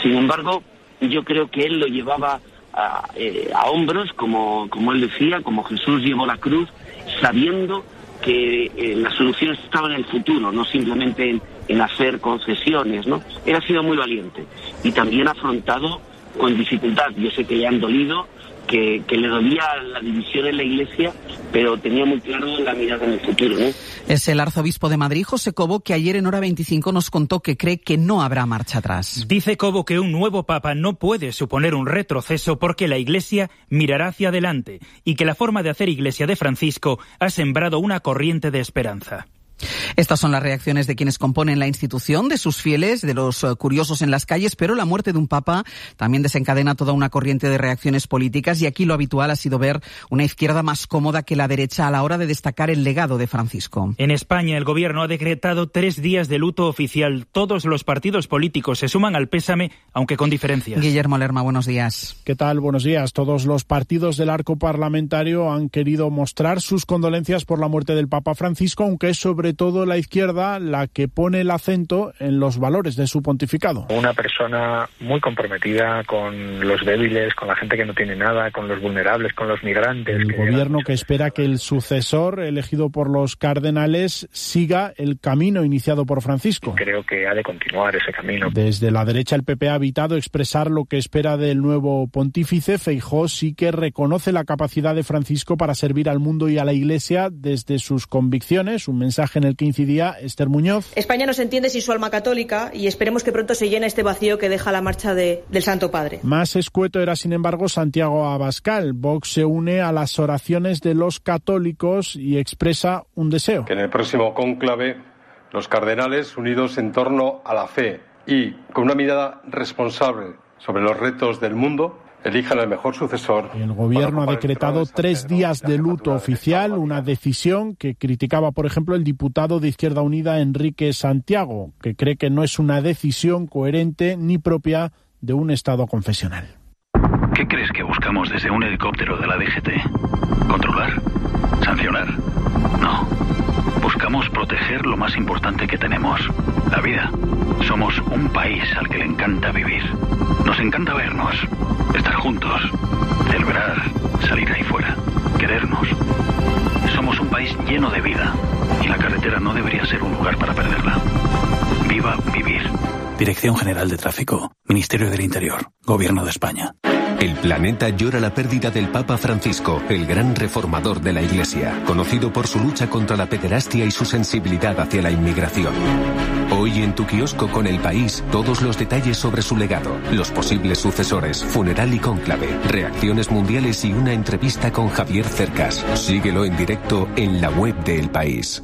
Sin embargo, yo creo que él lo llevaba a hombros, como él decía, como Jesús llevó la cruz, sabiendo que la solución estaba en el futuro, no simplemente en hacer concesiones, ¿no? Él ha sido muy valiente y también ha afrontado con dificultad. Yo sé que le han dolido, que le dolía la división en la Iglesia, pero tenía muy claro la mirada en el futuro, ¿no? Es el arzobispo de Madrid, José Cobo, que ayer en Hora 25 nos contó que cree que no habrá marcha atrás. Dice Cobo que un nuevo papa no puede suponer un retroceso porque la Iglesia mirará hacia adelante y que la forma de hacer Iglesia de Francisco ha sembrado una corriente de esperanza. Estas son las reacciones de quienes componen la institución, de sus fieles, de los curiosos en las calles, pero la muerte de un papa también desencadena toda una corriente de reacciones políticas y aquí lo habitual ha sido ver una izquierda más cómoda que la derecha a la hora de destacar el legado de Francisco. En España el gobierno ha decretado 3 días de luto oficial. Todos los partidos políticos se suman al pésame, aunque con diferencias. Guillermo Lerma, buenos días. ¿Qué tal? Buenos días. Todos los partidos del arco parlamentario han querido mostrar sus condolencias por la muerte del Papa Francisco, aunque es sobre todo la izquierda la que pone el acento en los valores de su pontificado. Una persona muy comprometida con los débiles, con la gente que no tiene nada, con los vulnerables, con los migrantes. El gobierno que espera que el sucesor elegido por los cardenales siga el camino iniciado por Francisco. Creo que ha de continuar ese camino. Desde la derecha el PP ha evitado expresar lo que espera del nuevo pontífice. Feijóo sí que reconoce la capacidad de Francisco para servir al mundo y a la Iglesia desde sus convicciones. Un mensaje en el que incidía Esther Muñoz. España no se entiende sin su alma católica y esperemos que pronto se llene este vacío que deja la marcha del Santo Padre. Más escueto era, sin embargo, Santiago Abascal. Vox se une a las oraciones de los católicos y expresa un deseo. Que en el próximo cónclave los cardenales, unidos en torno a la fe y con una mirada responsable sobre los retos del mundo, elijan el mejor sucesor. El gobierno ha decretado 3 días de luto oficial, una decisión que criticaba, por ejemplo, el diputado de Izquierda Unida, Enrique Santiago, que cree que no es una decisión coherente ni propia de un Estado confesional. ¿Qué crees que buscamos desde un helicóptero de la DGT? ¿Controlar? ¿Sancionar? No. Buscamos proteger lo más importante que tenemos, la vida. Somos un país al que le encanta vivir. Nos encanta vernos, estar juntos, celebrar, salir ahí fuera, querernos. Somos un país lleno de vida y la carretera no debería ser un lugar para perderla. Viva vivir. Dirección General de Tráfico, Ministerio del Interior, Gobierno de España. El planeta llora la pérdida del Papa Francisco, el gran reformador de la Iglesia, conocido por su lucha contra la pederastia y su sensibilidad hacia la inmigración. Hoy en tu kiosco con El País, todos los detalles sobre su legado, los posibles sucesores, funeral y cónclave, reacciones mundiales y una entrevista con Javier Cercas. Síguelo en directo en la web de El País.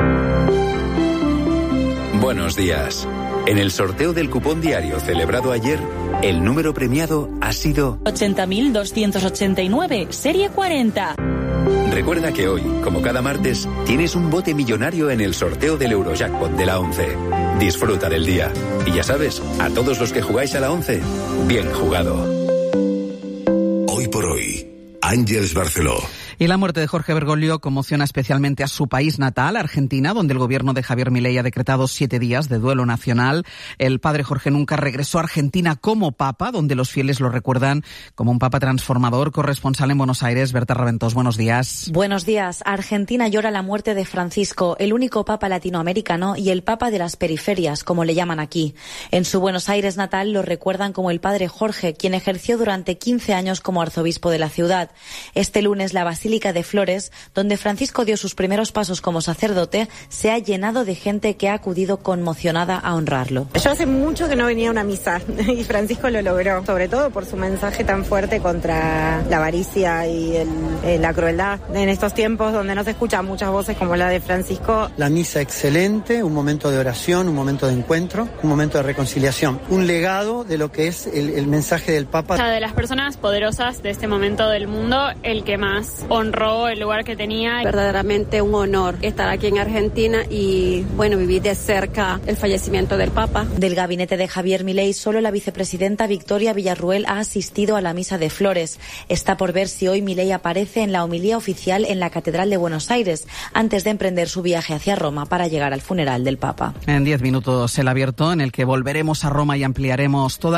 Buenos días. En el sorteo del cupón diario celebrado ayer, el número premiado ha sido 80.289, serie 40. Recuerda que hoy, como cada martes, tienes un bote millonario en el sorteo del Eurojackpot de la 11. Disfruta del día. Y ya sabes, a todos los que jugáis a la 11, bien jugado. Hoy por hoy, Ángeles Barceló. Y la muerte de Jorge Bergoglio conmociona especialmente a su país natal, Argentina, donde el gobierno de Javier Milei ha decretado 7 días de duelo nacional. El padre Jorge nunca regresó a Argentina como papa, donde los fieles lo recuerdan como un papa transformador. Corresponsal en Buenos Aires, Berta Raventós, buenos días. Buenos días. Argentina llora la muerte de Francisco, el único papa latinoamericano y el papa de las periferias, como le llaman aquí. En su Buenos Aires natal lo recuerdan como el padre Jorge, quien ejerció durante 15 años como arzobispo de la ciudad. Este lunes la Basílica de Flores, donde Francisco dio sus primeros pasos como sacerdote, se ha llenado de gente que ha acudido conmocionada a honrarlo. Yo hace mucho que no venía a una misa y Francisco lo logró, sobre todo por su mensaje tan fuerte contra la avaricia y la crueldad. En estos tiempos donde no se escuchan muchas voces como la de Francisco. La misa excelente, un momento de oración, un momento de encuentro, un momento de reconciliación, un legado de lo que es el mensaje del Papa. O sea, de las personas poderosas de este momento del mundo, el que más honró el lugar que tenía. Verdaderamente un honor estar aquí en Argentina y, bueno, vivir de cerca el fallecimiento del Papa. Del gabinete de Javier Milei, solo la vicepresidenta Victoria Villarruel ha asistido a la misa de Flores. Está por ver si hoy Milei aparece en la homilía oficial en la Catedral de Buenos Aires, antes de emprender su viaje hacia Roma para llegar al funeral del Papa. En 10 minutos el abierto, en el que volveremos a Roma y ampliaremos toda